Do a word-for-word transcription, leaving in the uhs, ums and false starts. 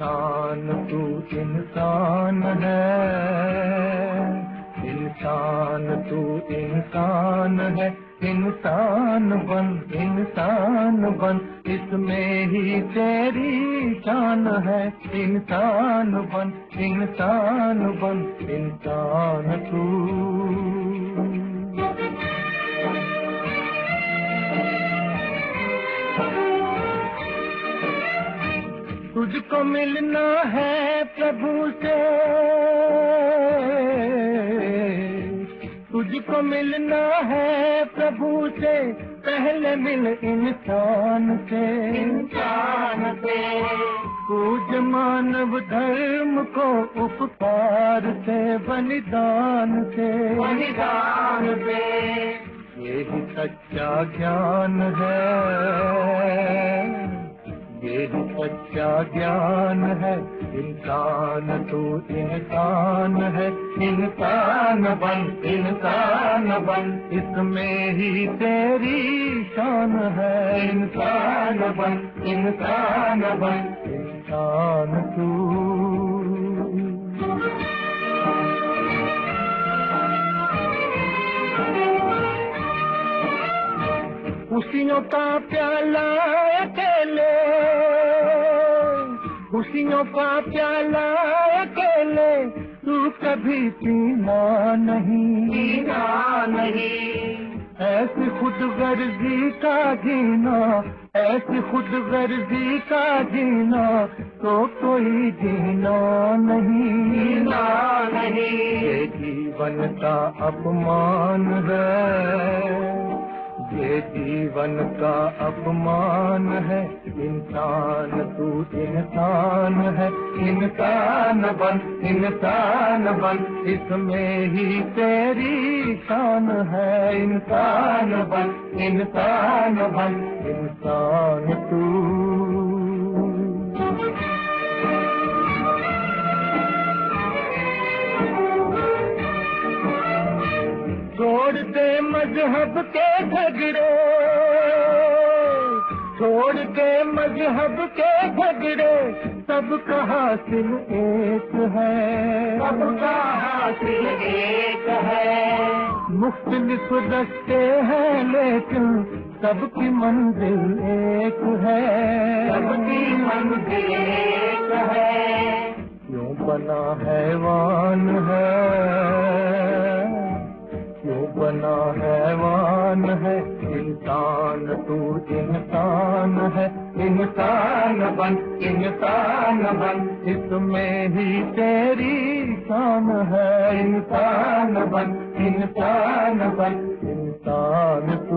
इंसान तू इंसान है, इंसान तू इंसान है, इंसान बन इंसान बन, इसमें ही तेरी शान है। इंसान बन इंसान बन, इंसान तू। तुझको मिलना है प्रभु से, तुझको मिलना है प्रभु से, पहले मिल इंसान से। इंसान से पूज मानव धर्म को, उपकार से बलिदान से। बलिदान से यही सच्चा ज्ञान है, यही सच्चा ज्ञान है। इंसान तू इंसान है, इंसान बन इंसान बन, इसमें ही तेरी शान है। इंसान बन इंसान बन, इंसान तू। खुशियों का प्याला अकेले, खुशियों का प्याला अकेले, तू कभी पीना नहीं। पीना नहीं ऐसी खुद गर्जी का जीना, ऐसी खुद गर्जी का जीना, तो कोई जीना नहीं। जीना नहीं ये जीवन का अपमान है, ये जीवन का अपमान है। इंसान तू इंसान है, इंसान बन इंसान बन, इसमें ही तेरी शान है। इंसान बन इंसान बन, इंसान तू। छोड़ दे मजहब के झगड़े, छोड़ के मजहब के झगड़े, सबका हासिल एक है। सबका हासिल एक है। मुख्तलिफ रास्ते हैं लेकिन सबकी मंजिल एक है। सबकी मंजिल एक है। क्यों बना हैवान है, क्यों बना हैवान है। इंसान तू इंसान है, इंसान बन इंसान बन, इसमें ही तेरी शान है। इंसान बन इंसान बन, इंसान